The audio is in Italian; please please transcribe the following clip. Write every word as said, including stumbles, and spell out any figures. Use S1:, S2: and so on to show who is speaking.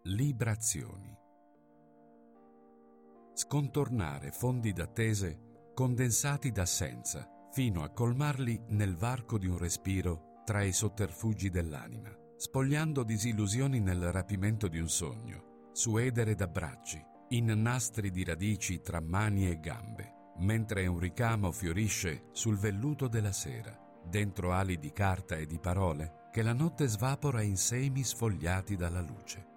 S1: Librazioni. Scontornare fondi d'attese condensati d'assenza, fino a colmarli nel varco di un respiro tra i sotterfugi dell'anima, spogliando disillusioni nel rapimento di un sogno, suedere d'abbracci, in nastri di radici tra mani e gambe, mentre un ricamo fiorisce sul velluto della sera, dentro ali di carta e di parole che la notte svapora in semi sfogliati dalla luce.